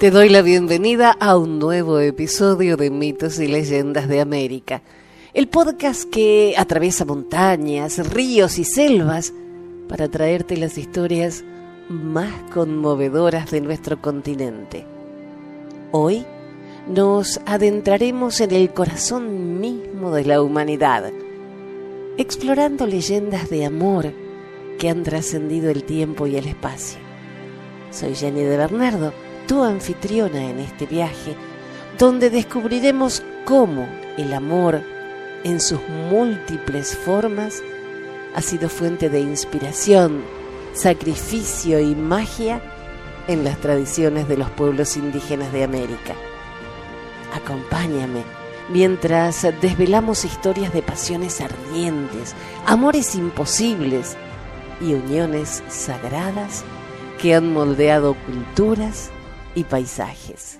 Te doy la bienvenida a un nuevo episodio de Mitos y Leyendas de América, el podcast que atraviesa montañas, ríos y selvas para traerte las historias más conmovedoras de nuestro continente. Hoy nos adentraremos en el corazón mismo de la humanidad, explorando leyendas de amor que han trascendido el tiempo y el espacio. Soy Jenny de Bernardo, tu anfitriona en este viaje, donde descubriremos cómo el amor, en sus múltiples formas, ha sido fuente de inspiración, sacrificio y magia en las tradiciones de los pueblos indígenas de América. Acompáñame mientras desvelamos historias de pasiones ardientes, amores imposibles y uniones sagradas que han moldeado culturas y paisajes.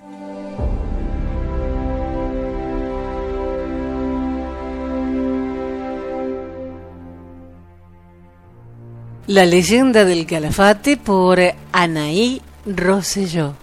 La leyenda del Calafate por Anaí Rosselló.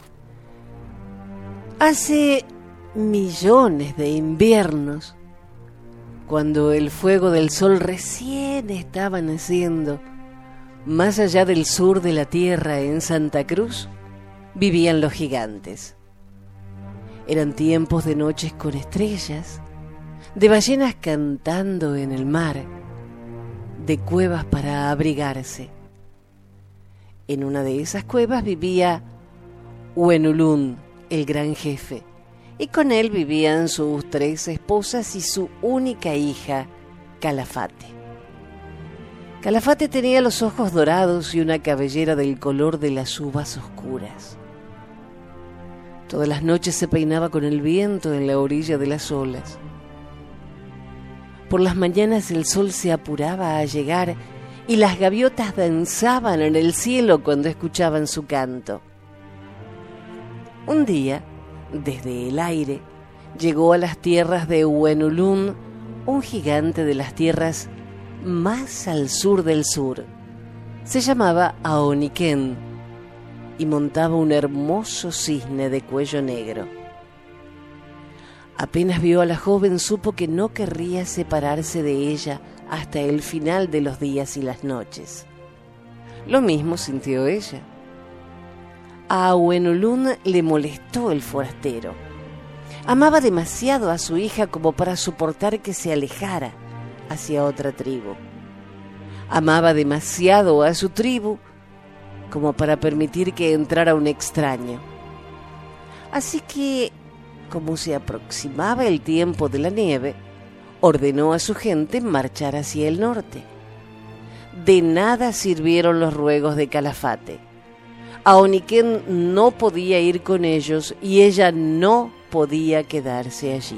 Hace millones de inviernos, cuando el fuego del sol recién estaba naciendo, más allá del sur de la tierra, en Santa Cruz, vivían los gigantes. Eran tiempos de noches con estrellas, de ballenas cantando en el mar, de cuevas para abrigarse. En una de esas cuevas vivía Uenulún, el gran jefe, y con él vivían sus 3 esposas y su única hija, Calafate. Calafate tenía los ojos dorados y una cabellera del color de las uvas oscuras. Todas las noches se peinaba con el viento en la orilla de las olas. Por las mañanas el sol se apuraba a llegar y las gaviotas danzaban en el cielo cuando escuchaban su canto. Un día, desde el aire, llegó a las tierras de Uenulún un gigante de las tierras más al sur del sur. Se llamaba Aoniquén y montaba un hermoso cisne de cuello negro. Apenas vio a la joven, supo que no querría separarse de ella hasta el final de los días y las noches. Lo mismo sintió ella. A Uenulún le molestó el forastero. Amaba demasiado a su hija como para soportar que se alejara hacia otra tribu. Amaba demasiado a su tribu como para permitir que entrara un extraño. Así que, como se aproximaba el tiempo de la nieve, ordenó a su gente marchar hacia el norte. De nada sirvieron los ruegos de Calafate. Aoniquén no podía ir con ellos y ella no podía quedarse allí.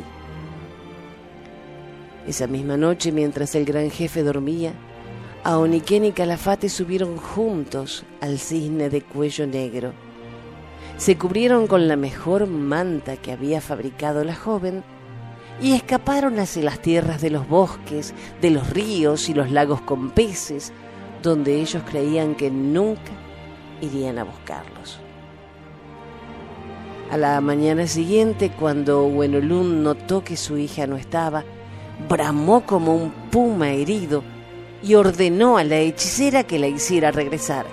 Esa misma noche, mientras el gran jefe dormía, Aoniquén y Calafate subieron juntos al cisne de cuello negro. Se cubrieron con la mejor manta que había fabricado la joven y escaparon hacia las tierras de los bosques, de los ríos y los lagos con peces, donde ellos creían que nunca irían a buscarlos. A la mañana siguiente, cuando Uenulún notó que su hija no estaba, bramó como un puma herido y ordenó a la hechicera que la hiciera regresar.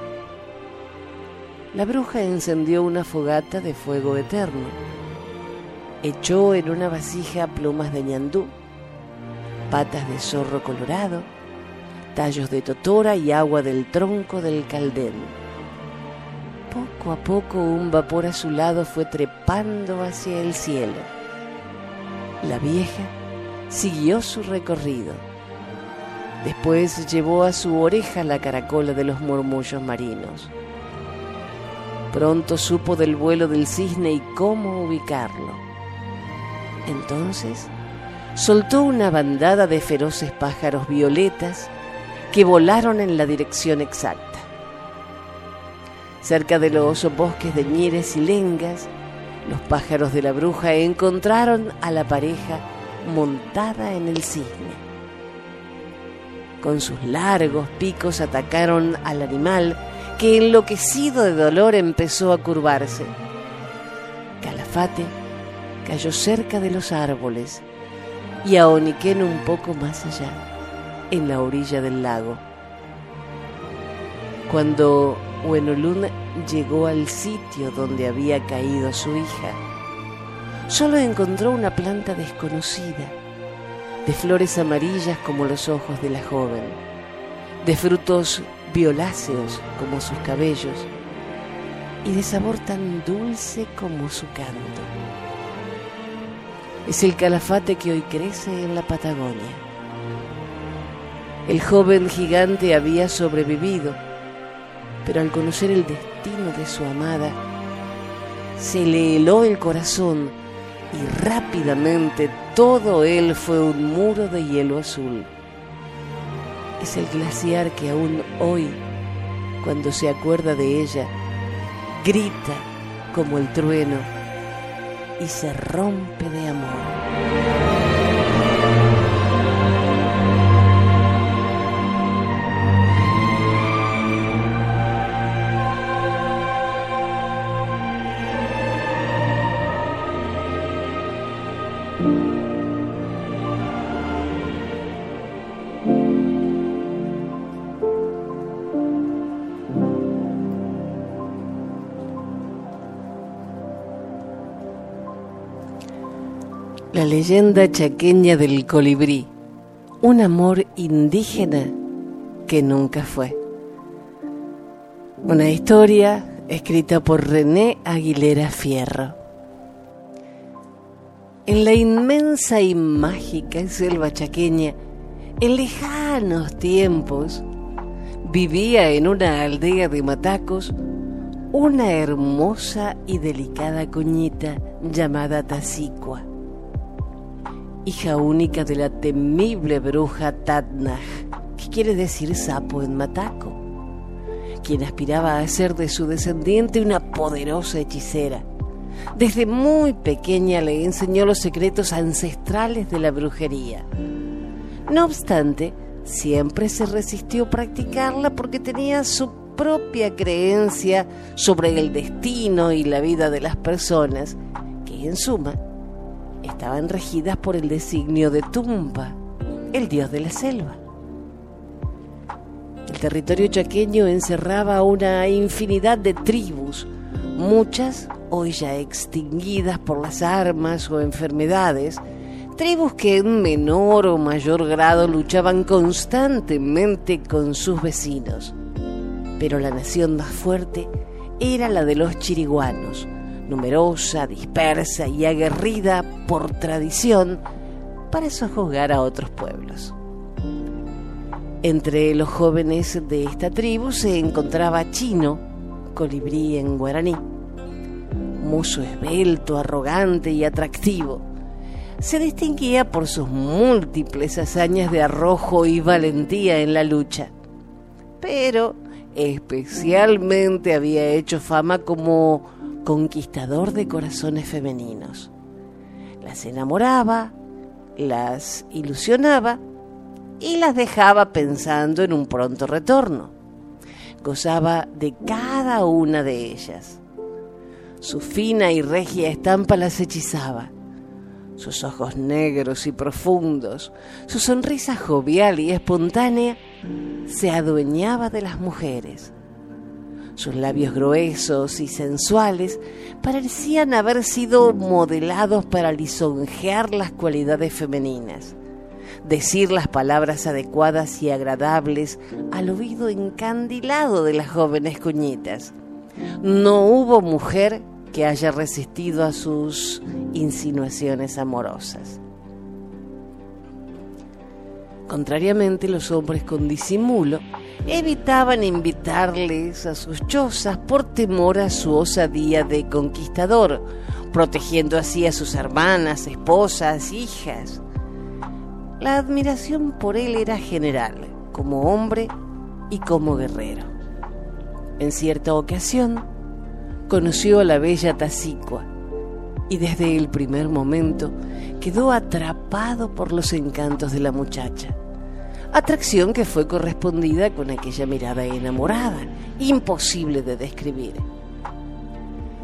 La bruja encendió una fogata de fuego eterno, echó en una vasija plumas de ñandú, patas de zorro colorado, tallos de totora y agua del tronco del caldén. Poco a poco un vapor azulado fue trepando hacia el cielo. La vieja siguió su recorrido. Después llevó a su oreja la caracola de los murmullos marinos. Pronto supo del vuelo del cisne y cómo ubicarlo. Entonces soltó una bandada de feroces pájaros violetas que volaron en la dirección exacta. Cerca de los bosques de ñires y lengas, los pájaros de la bruja encontraron a la pareja montada en el cisne. Con sus largos picos atacaron al animal, que enloquecido de dolor empezó a curvarse. Calafate cayó cerca de los árboles y a Oniquén un poco más allá, en la orilla del lago. Cuando Huenolún llegó al sitio donde había caído su hija, solo encontró una planta desconocida, de flores amarillas como los ojos de la joven, de frutos violáceos como sus cabellos y de sabor tan dulce como su canto. Es el calafate que hoy crece en la Patagonia. El joven gigante había sobrevivido, pero al conocer el destino de su amada, se le heló el corazón y rápidamente todo él fue un muro de hielo azul. Es el glaciar que aún hoy, cuando se acuerda de ella, grita como el trueno y se rompe de amor. La leyenda chaqueña del colibrí, un amor indígena que nunca fue. Una historia escrita por René Aguilera Fierro. En la inmensa y mágica selva chaqueña, en lejanos tiempos, vivía en una aldea de matacos una hermosa y delicada cuñita llamada Tasicua, hija única de la temible bruja Tatnaj, que quiere decir sapo en mataco, quien aspiraba a hacer de su descendiente una poderosa hechicera. Desde muy pequeña le enseñó los secretos ancestrales de la brujería. No obstante, siempre se resistió a practicarla porque tenía su propia creencia sobre el destino y la vida de las personas, que en suma estaban regidas por el designio de Tumpa, el dios de la selva. El territorio chaqueño encerraba una infinidad de tribus, muchas hoy ya extinguidas por las armas o enfermedades, tribus que en menor o mayor grado luchaban constantemente con sus vecinos. Pero la nación más fuerte era la de los chiriguanos, numerosa, dispersa y aguerrida por tradición para sojuzgar a otros pueblos. Entre los jóvenes de esta tribu se encontraba Chino, colibrí en guaraní, mozo esbelto, arrogante y atractivo. Se distinguía por sus múltiples hazañas de arrojo y valentía en la lucha, pero especialmente había hecho fama como conquistador de corazones femeninos. Las enamoraba, las ilusionaba y las dejaba pensando en un pronto retorno. Gozaba de cada una de ellas. Su fina y regia estampa las hechizaba. Sus ojos negros y profundos, su sonrisa jovial y espontánea se adueñaba de las mujeres. Sus labios gruesos y sensuales parecían haber sido modelados para lisonjear las cualidades femeninas, decir las palabras adecuadas y agradables al oído encandilado de las jóvenes cuñitas. No hubo mujer que haya resistido a sus insinuaciones amorosas. Contrariamente, los hombres con disimulo evitaban invitarles a sus chozas por temor a su osadía de conquistador, protegiendo así a sus hermanas, esposas, hijas. La admiración por él era general, como hombre y como guerrero. En cierta ocasión, conoció a la bella Tasicua y desde el primer momento quedó atrapado por los encantos de la muchacha, atracción que fue correspondida con aquella mirada enamorada, imposible de describir.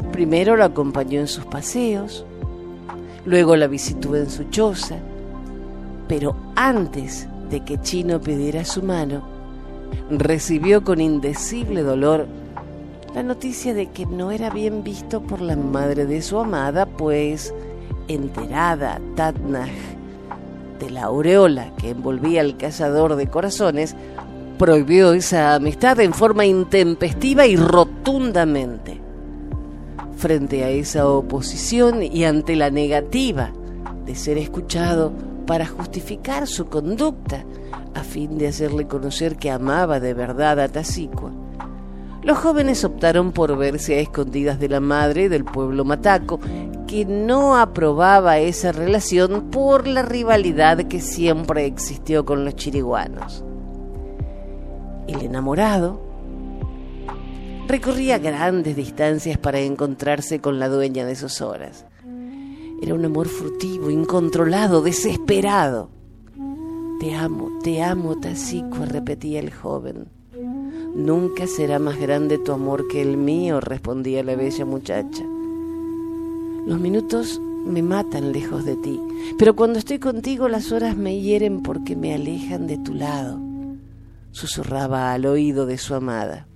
Primero lo acompañó en sus paseos, luego la visitó en su choza, pero antes de que Chino pidiera su mano, recibió con indecible dolor la noticia de que no era bien visto por la madre de su amada, pues, enterada Tadnaj de la aureola que envolvía al cazador de corazones, prohibió esa amistad en forma intempestiva y rotundamente. Frente a esa oposición y ante la negativa de ser escuchado para justificar su conducta, a fin de hacerle conocer que amaba de verdad a Tasicua, los jóvenes optaron por verse a escondidas de la madre del pueblo mataco, que no aprobaba esa relación por la rivalidad que siempre existió con los chiriguanos. El enamorado recorría grandes distancias para encontrarse con la dueña de sus horas. Era un amor furtivo, incontrolado, desesperado. Te amo, Tasicua, repetía el joven. Nunca será más grande tu amor que el mío, respondía la bella muchacha. Los minutos me matan lejos de ti, pero cuando estoy contigo las horas me hieren porque me alejan de tu lado, susurraba al oído de su amada.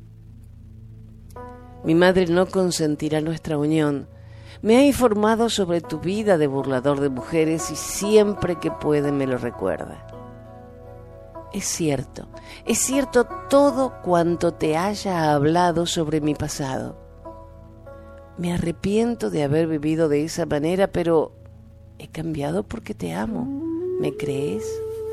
Mi madre no consentirá nuestra unión. Me ha informado sobre tu vida de burlador de mujeres y siempre que puede me lo recuerda. Es cierto todo cuanto te haya hablado sobre mi pasado. Me arrepiento de haber vivido de esa manera, pero he cambiado porque te amo. ¿Me crees?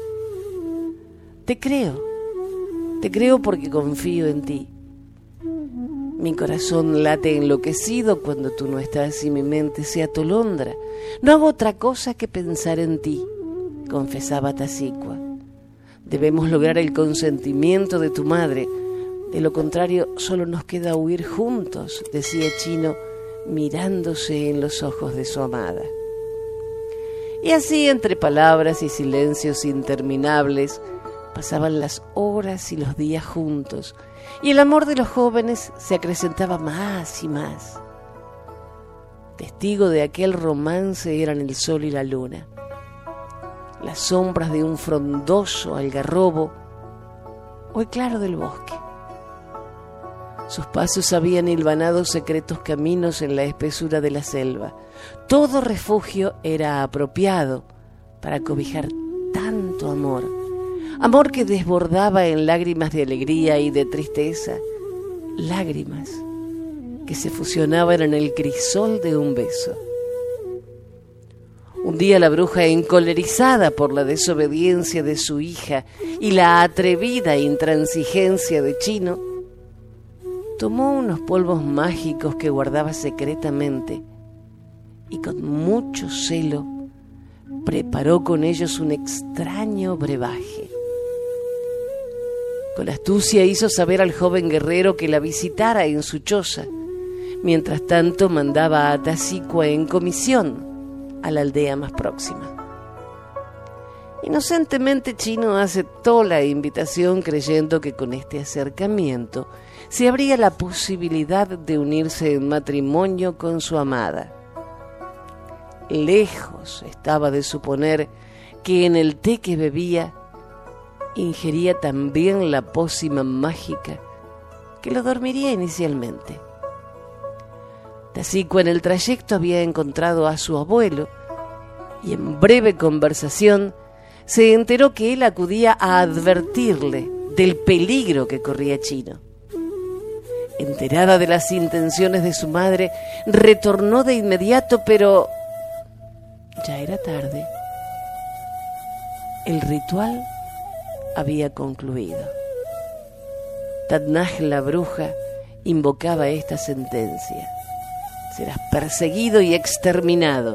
Te creo porque confío en ti. Mi corazón late enloquecido cuando tú no estás y mi mente se atolondra. No hago otra cosa que pensar en ti, confesaba Tasicua. Debemos lograr el consentimiento de tu madre. De lo contrario, solo nos queda huir juntos, decía Chino, mirándose en los ojos de su amada. Y así, entre palabras y silencios interminables, pasaban las horas y los días juntos, y el amor de los jóvenes se acrecentaba más y más. Testigo de aquel romance eran el sol y la luna, las sombras de un frondoso algarrobo o el claro del bosque. Sus pasos habían hilvanado secretos caminos en la espesura de la selva. Todo refugio era apropiado para cobijar tanto amor, amor que desbordaba en lágrimas de alegría y de tristeza, lágrimas que se fusionaban en el crisol de un beso. Un día la bruja, encolerizada por la desobediencia de su hija y la atrevida intransigencia de Chino, tomó unos polvos mágicos que guardaba secretamente y con mucho celo preparó con ellos un extraño brebaje. Con astucia hizo saber al joven guerrero que la visitara en su choza. Mientras tanto mandaba a Tasicua en comisión a la aldea más próxima. Inocentemente Chino aceptó la invitación creyendo que con este acercamiento se abría la posibilidad de unirse en matrimonio con su amada. Lejos estaba de suponer que en el té que bebía ingería también la pócima mágica que lo dormiría inicialmente. Tasicua en el trayecto había encontrado a su abuelo y en breve conversación se enteró que él acudía a advertirle del peligro que corría Chino. Enterada de las intenciones de su madre, retornó de inmediato, pero ya era tarde. El ritual había concluido. Tadnaj la bruja invocaba esta sentencia: serás perseguido y exterminado.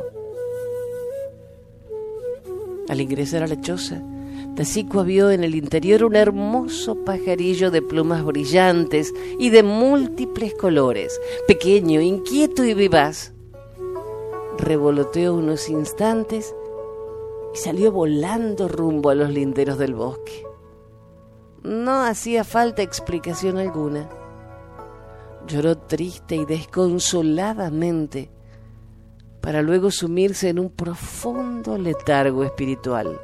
Al ingresar a la choza, Tasicua vio en el interior un hermoso pajarillo de plumas brillantes y de múltiples colores, pequeño, inquieto y vivaz. Revoloteó unos instantes y salió volando rumbo a los linderos del bosque. No hacía falta explicación alguna. Lloró triste y desconsoladamente para luego sumirse en un profundo letargo espiritual.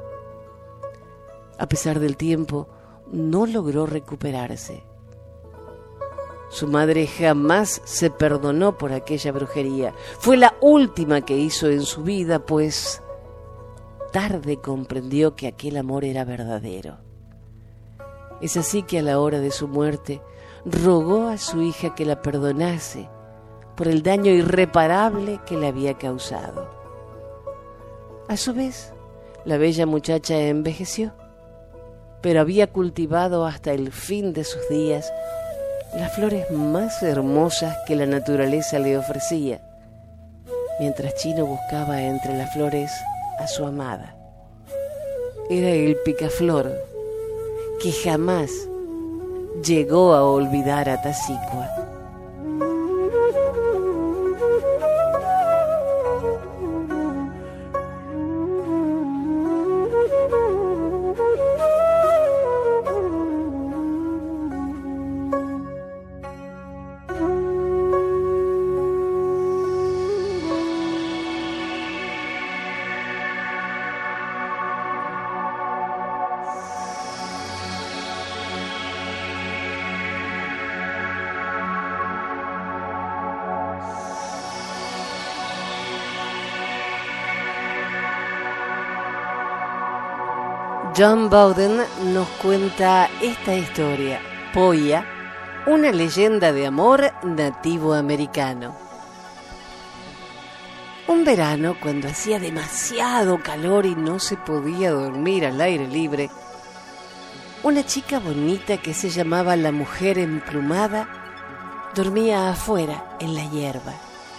A pesar del tiempo, no logró recuperarse. Su madre jamás se perdonó por aquella brujería. Fue la última que hizo en su vida, pues tarde comprendió que aquel amor era verdadero. Es así que a la hora de su muerte rogó a su hija que la perdonase por el daño irreparable que le había causado. A su vez, la bella muchacha envejeció, pero había cultivado hasta el fin de sus días las flores más hermosas que la naturaleza le ofrecía, mientras Chino buscaba entre las flores a su amada. Era el picaflor que jamás llegó a olvidar a Tasicua. John Bowden nos cuenta esta historia, Poya, una leyenda de amor nativo americano. Un verano, cuando hacía demasiado calor y no se podía dormir al aire libre, una chica bonita que se llamaba la Mujer Emplumada dormía afuera en la hierba.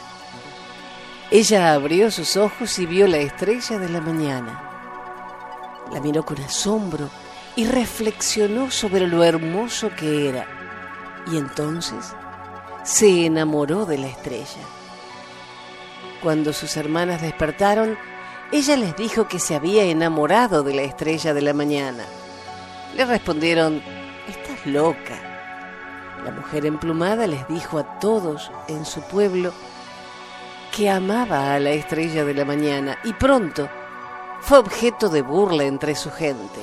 Ella abrió sus ojos y vio la estrella de la mañana. La miró con asombro y reflexionó sobre lo hermoso que era. Y entonces se enamoró de la estrella. Cuando sus hermanas despertaron, ella les dijo que se había enamorado de la estrella de la mañana. Le respondieron: «Estás loca». La Mujer Emplumada les dijo a todos en su pueblo que amaba a la estrella de la mañana y pronto fue objeto de burla entre su gente.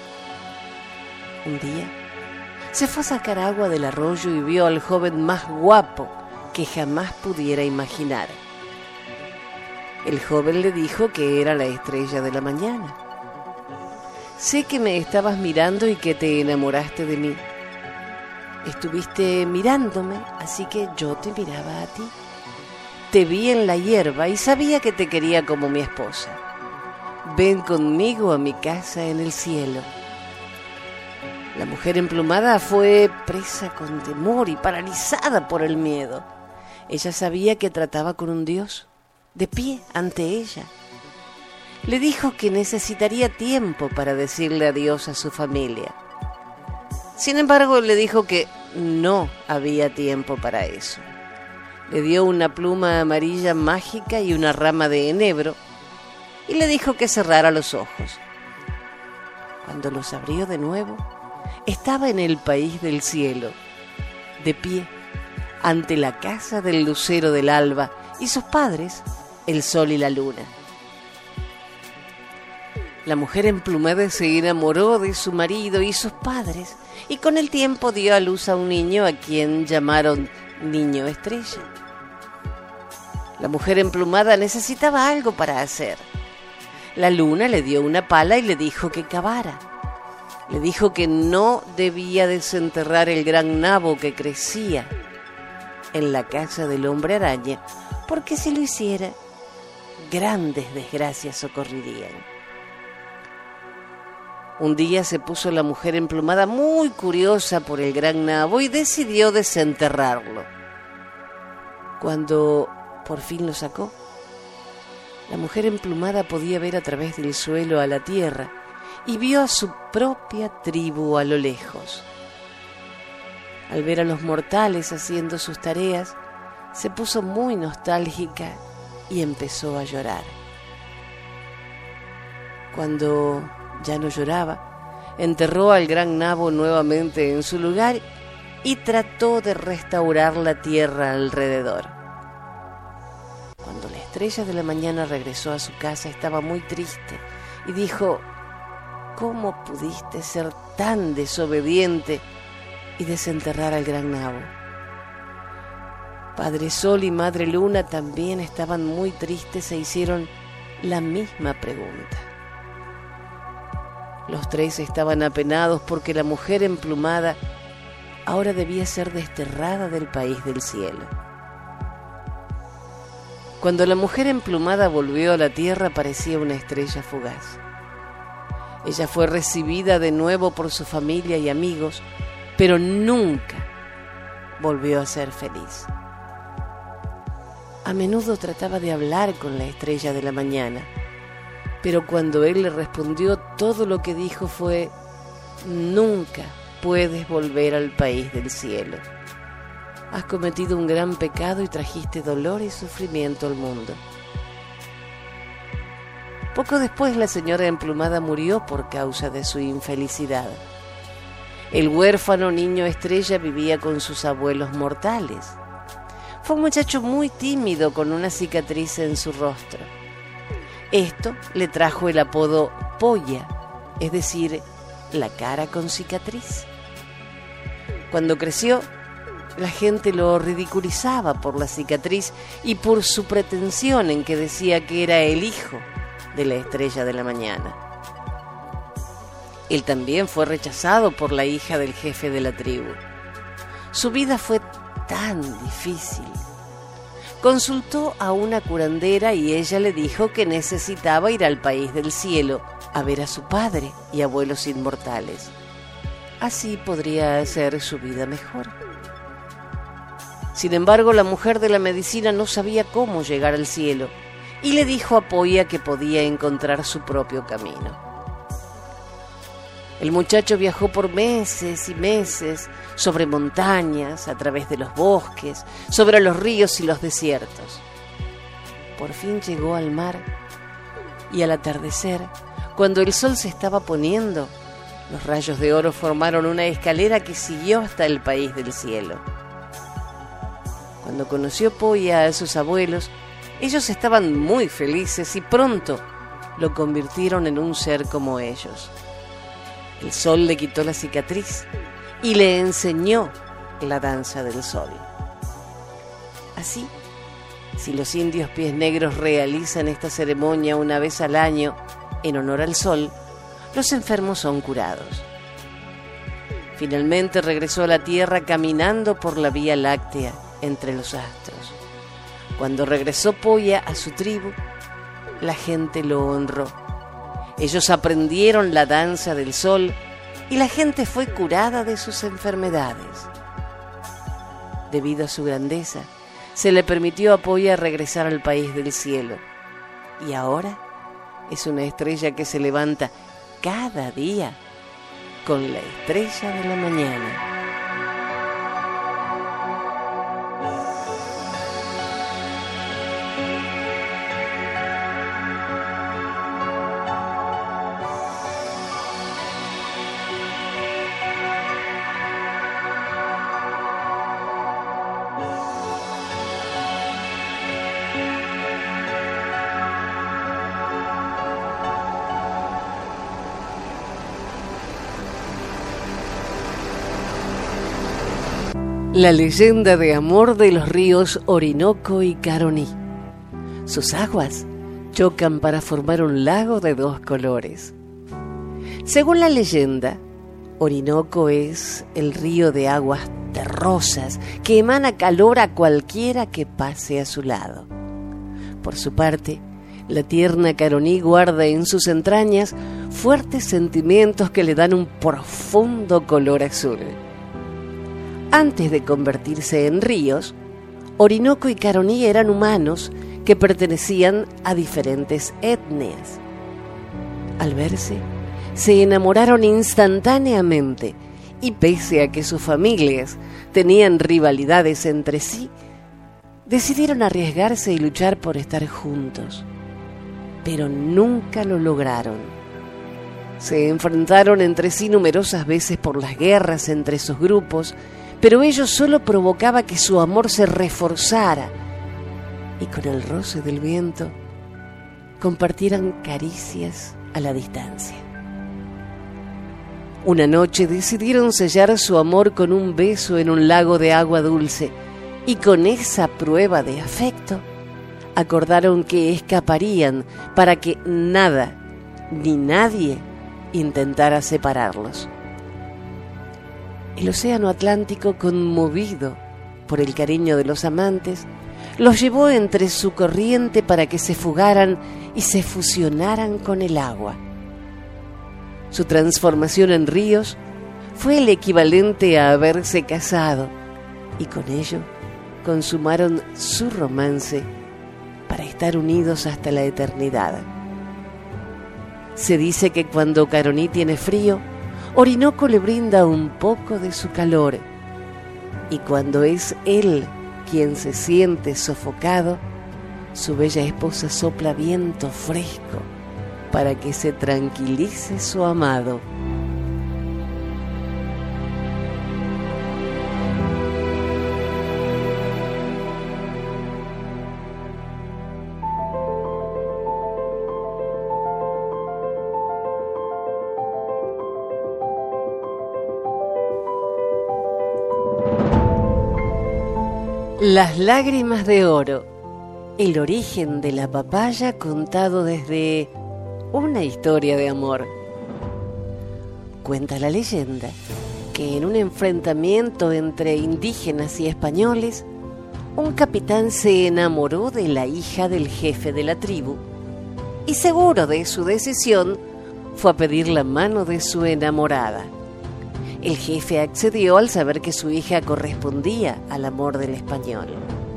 Un día se fue a sacar agua del arroyo y vio al joven más guapo que jamás pudiera imaginar. El joven le dijo que era la estrella de la mañana. «Sé que me estabas mirando y que te enamoraste de mí. Estuviste mirándome, así que yo te miraba a ti. Te vi en la hierba y sabía que te quería como mi esposa. Ven conmigo a mi casa en el cielo». La Mujer Emplumada fue presa con temor y paralizada por el miedo. Ella sabía que trataba con un dios, de pie ante ella. Le dijo que necesitaría tiempo para decirle adiós a su familia. Sin embargo, le dijo que no había tiempo para eso. Le dio una pluma amarilla mágica y una rama de enebro y le dijo que cerrara los ojos. Cuando los abrió de nuevo, estaba en el país del cielo, de pie, ante la casa del lucero del alba y sus padres, el sol y la luna. La Mujer Emplumada se enamoró de su marido y sus padres y con el tiempo dio a luz a un niño a quien llamaron Niño Estrella. La Mujer Emplumada necesitaba algo para hacer. La luna le dio una pala y le dijo que cavara. Le dijo que no debía desenterrar el gran nabo que crecía en la casa del hombre araña, porque si lo hiciera, grandes desgracias ocurrirían. Un día se puso la Mujer Emplumada muy curiosa por el gran nabo y decidió desenterrarlo. Cuando por fin lo sacó, la Mujer Emplumada podía ver a través del suelo a la tierra y vio a su propia tribu a lo lejos. Al ver a los mortales haciendo sus tareas, se puso muy nostálgica y empezó a llorar. Cuando ya no lloraba, enterró al gran nabo nuevamente en su lugar y trató de restaurar la tierra alrededor. Cuando la estrella de la mañana regresó a su casa, estaba muy triste y dijo: ¿cómo pudiste ser tan desobediente y desenterrar al gran nabo? Padre Sol y Madre Luna también estaban muy tristes e hicieron la misma pregunta. Los tres estaban apenados porque la mujer emplumada ahora debía ser desterrada del país del cielo. Cuando la mujer emplumada volvió a la tierra, parecía una estrella fugaz. Ella fue recibida de nuevo por su familia y amigos, pero nunca volvió a ser feliz. A menudo trataba de hablar con la estrella de la mañana, pero cuando él le respondió, todo lo que dijo fue: nunca puedes volver al país del cielo. Has cometido un gran pecado y trajiste dolor y sufrimiento al mundo. Poco después, la señora emplumada murió por causa de su infelicidad. El huérfano niño estrella vivía con sus abuelos mortales. Fue un muchacho muy tímido con una cicatriz en su rostro. Esto le trajo el apodo Polla, es decir, la cara con cicatriz. Cuando creció, la gente lo ridiculizaba por la cicatriz y por su pretensión en que decía que era el hijo de la estrella de la mañana. Él también fue rechazado por la hija del jefe de la tribu. Su vida fue tan difícil. Consultó a una curandera y ella le dijo que necesitaba ir al país del cielo a ver a su padre y abuelos inmortales. Así podría hacer su vida mejor. Sin embargo, la mujer de la medicina no sabía cómo llegar al cielo y le dijo a Polla que podía encontrar su propio camino. El muchacho viajó por meses y meses sobre montañas, a través de los bosques, sobre los ríos y los desiertos. Por fin llegó al mar y al atardecer, cuando el sol se estaba poniendo, los rayos de oro formaron una escalera que siguió hasta el país del cielo. Cuando conoció Polla a sus abuelos, ellos estaban muy felices y pronto lo convirtieron en un ser como ellos. El sol le quitó la cicatriz y le enseñó la danza del sol. Así, si los indios pies negros realizan esta ceremonia una vez al año en honor al sol, los enfermos son curados. Finalmente regresó a la tierra caminando por la Vía Láctea entre los astros. Cuando regresó Polla a su tribu, la gente lo honró. Ellos aprendieron la danza del sol y la gente fue curada de sus enfermedades. Debido a su grandeza, se le permitió a Polla regresar al país del cielo. Y ahora es una estrella que se levanta cada día con la estrella de la mañana. La leyenda de amor de los ríos Orinoco y Caroní. Sus aguas chocan para formar un lago de dos colores. Según la leyenda, Orinoco es el río de aguas terrosas que emana calor a cualquiera que pase a su lado. Por su parte, la tierna Caroní guarda en sus entrañas fuertes sentimientos que le dan un profundo color azul. Antes de convertirse en ríos, Orinoco y Caroní eran humanos que pertenecían a diferentes etnias. Al verse, se enamoraron instantáneamente y pese a que sus familias tenían rivalidades entre sí, decidieron arriesgarse y luchar por estar juntos, pero nunca lo lograron. Se enfrentaron entre sí numerosas veces por las guerras entre sus grupos, pero ello solo provocaba que su amor se reforzara y con el roce del viento compartieran caricias a la distancia. Una noche decidieron sellar su amor con un beso en un lago de agua dulce y con esa prueba de afecto acordaron que escaparían para que nada ni nadie intentara separarlos. El océano Atlántico, conmovido por el cariño de los amantes, los llevó entre su corriente para que se fugaran y se fusionaran con el agua. Su transformación en ríos fue el equivalente a haberse casado y con ello consumaron su romance para estar unidos hasta la eternidad. Se dice que cuando Caroní tiene frío, Orinoco le brinda un poco de su calor, y cuando es él quien se siente sofocado, su bella esposa sopla viento fresco para que se tranquilice su amado. Las lágrimas de oro, el origen de la papaya contado desde una historia de amor. Cuenta la leyenda que en un enfrentamiento entre indígenas y españoles, un capitán se enamoró de la hija del jefe de la tribu y, seguro de su decisión, fue a pedir la mano de su enamorada. El jefe accedió al saber que su hija correspondía al amor del español.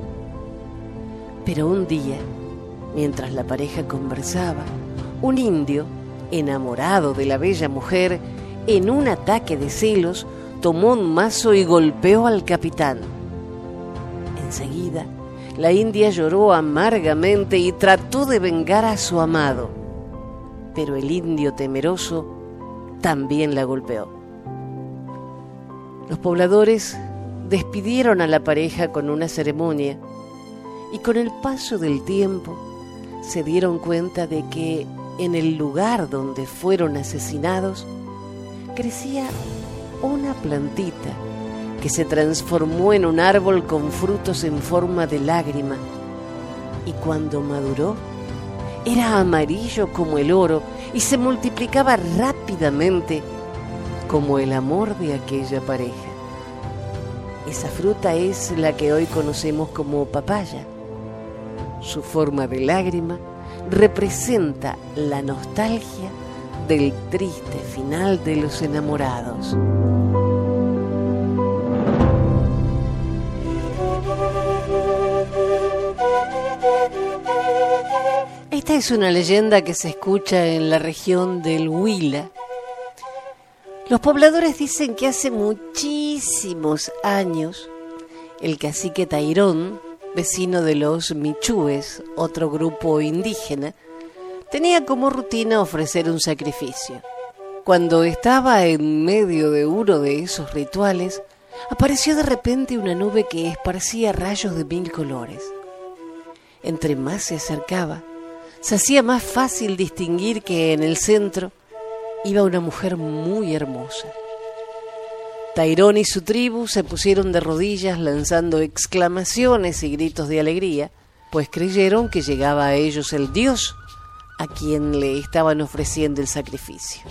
Pero un día, mientras la pareja conversaba, un indio, enamorado de la bella mujer, en un ataque de celos, tomó un mazo y golpeó al capitán. Enseguida, la india lloró amargamente y trató de vengar a su amado, pero el indio temeroso también la golpeó. Los pobladores despidieron a la pareja con una ceremonia y con el paso del tiempo se dieron cuenta de que en el lugar donde fueron asesinados crecía una plantita que se transformó en un árbol con frutos en forma de lágrima, y cuando maduró era amarillo como el oro y se multiplicaba rápidamente como el amor de aquella pareja. Esa fruta es la que hoy conocemos como papaya. Su forma de lágrima representa la nostalgia del triste final de los enamorados. Esta es una leyenda que se escucha en la región del Huila. Los pobladores dicen que hace muchísimos años el cacique Tairón, vecino de los michúes, otro grupo indígena, tenía como rutina ofrecer un sacrificio. Cuando estaba en medio de uno de esos rituales, apareció de repente una nube que esparcía rayos de 1000 colores. Entre más se acercaba, se hacía más fácil distinguir que en el centro iba una mujer muy hermosa. Tairón y su tribu se pusieron de rodillas lanzando exclamaciones y gritos de alegría, pues creyeron que llegaba a ellos el dios a quien le estaban ofreciendo el sacrificio.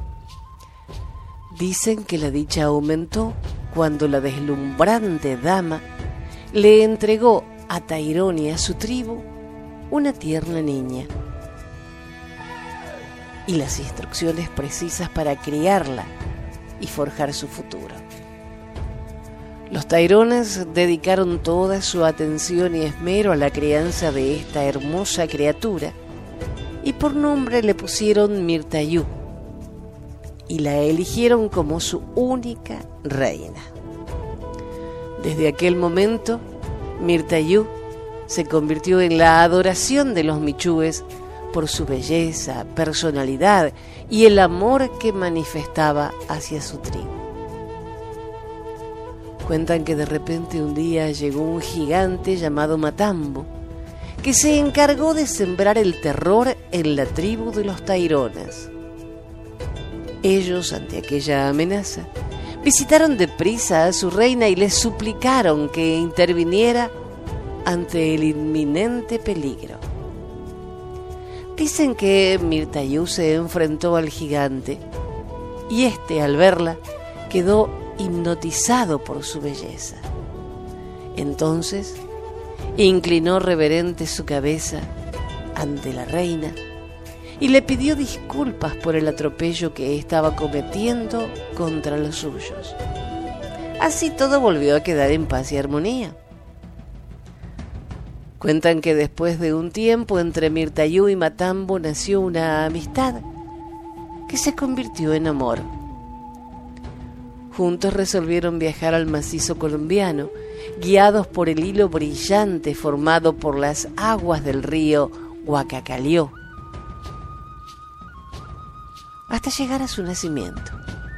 Dicen que la dicha aumentó cuando la deslumbrante dama le entregó a Tairón y a su tribu una tierna niña y las instrucciones precisas para criarla y forjar su futuro. Los tairones dedicaron toda su atención y esmero a la crianza de esta hermosa criatura y por nombre le pusieron Mirtayú y la eligieron como su única reina. Desde aquel momento, Mirtayú se convirtió en la adoración de los michúes por su belleza, personalidad y el amor que manifestaba hacia su tribu. Cuentan que de repente un día llegó un gigante llamado Matambo, que se encargó de sembrar el terror en la tribu de los Taironas. Ellos, ante aquella amenaza, visitaron deprisa a su reina y le suplicaron que interviniera ante el inminente peligro. Dicen que Mirtayú se enfrentó al gigante y éste, al verla, quedó hipnotizado por su belleza. Entonces inclinó reverente su cabeza ante la reina y le pidió disculpas por el atropello que estaba cometiendo contra los suyos. Así todo volvió a quedar en paz y armonía. Cuentan que después de un tiempo entre Mirtayú y Matambo nació una amistad que se convirtió en amor. Juntos resolvieron viajar al macizo colombiano, guiados por el hilo brillante formado por las aguas del río Huacacalió, hasta llegar a su nacimiento.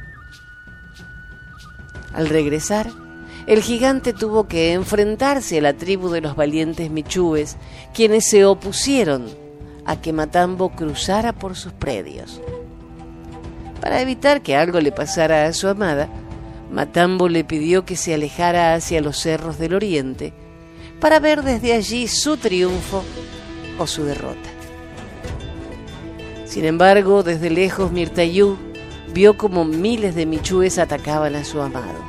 Al regresar, el gigante tuvo que enfrentarse a la tribu de los valientes michúes, quienes se opusieron a que Matambo cruzara por sus predios. Para evitar que algo le pasara a su amada, Matambo le pidió que se alejara hacia los cerros del oriente para ver desde allí su triunfo o su derrota. Sin embargo, desde lejos Mirtayú vio como miles de michúes atacaban a su amado.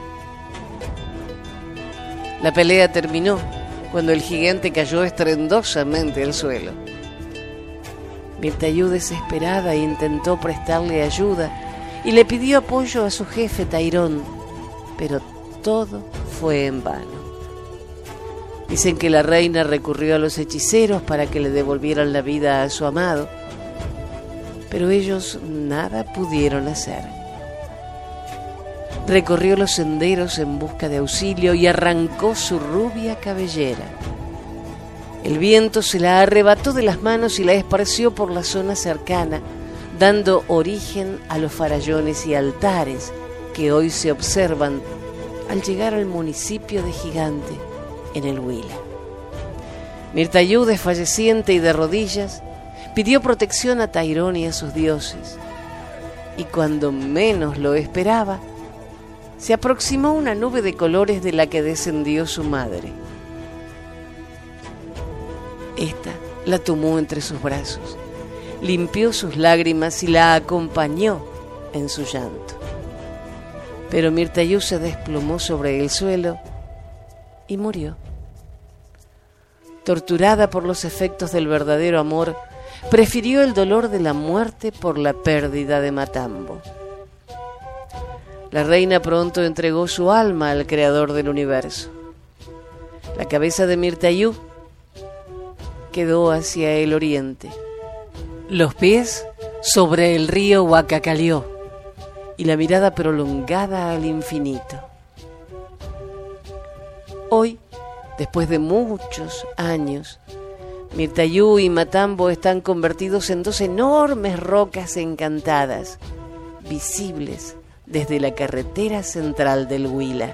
La pelea terminó cuando el gigante cayó estrendosamente al suelo. Mirtayú, desesperada, intentó prestarle ayuda y le pidió apoyo a su jefe Tairón, pero todo fue en vano. Dicen que la reina recurrió a los hechiceros para que le devolvieran la vida a su amado, pero ellos nada pudieron hacer. Recorrió los senderos en busca de auxilio y arrancó su rubia cabellera. El viento se la arrebató de las manos y la esparció por la zona cercana, dando origen a los farallones y altares que hoy se observan al llegar al municipio de Gigante, en el Huila. Mirtayú, desfalleciente y de rodillas, pidió protección a Tairón y a sus dioses, y cuando menos lo esperaba, se aproximó una nube de colores de la que descendió su madre. Esta la tomó entre sus brazos, limpió sus lágrimas y la acompañó en su llanto. Pero Mirtayú se desplomó sobre el suelo y murió. Torturada por los efectos del verdadero amor, prefirió el dolor de la muerte por la pérdida de Matambo. La reina pronto entregó su alma al creador del universo. La cabeza de Mirtayú quedó hacia el oriente, los pies sobre el río Huacacalió y la mirada prolongada al infinito. Hoy, después de muchos años, Mirtayú y Matambo están convertidos en dos enormes rocas encantadas, visibles desde la carretera central del Huila.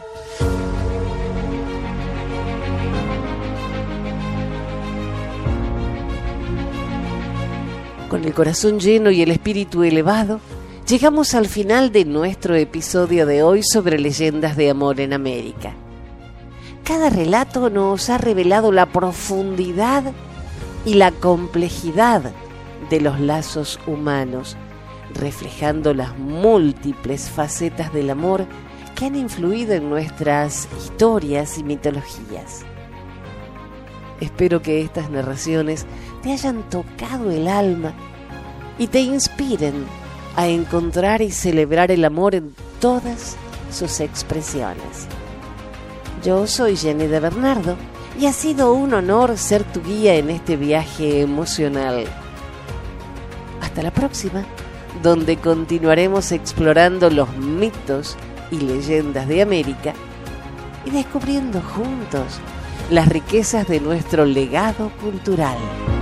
Con el corazón lleno y el espíritu elevado, llegamos al final de nuestro episodio de hoy sobre leyendas de amor en América. Cada relato nos ha revelado la profundidad y la complejidad de los lazos humanos, reflejando las múltiples facetas del amor que han influido en nuestras historias y mitologías. Espero que estas narraciones te hayan tocado el alma y te inspiren a encontrar y celebrar el amor en todas sus expresiones. Yo soy Jenny de Bernardo y ha sido un honor ser tu guía en este viaje emocional. Hasta la próxima, donde continuaremos explorando los mitos y leyendas de América y descubriendo juntos las riquezas de nuestro legado cultural.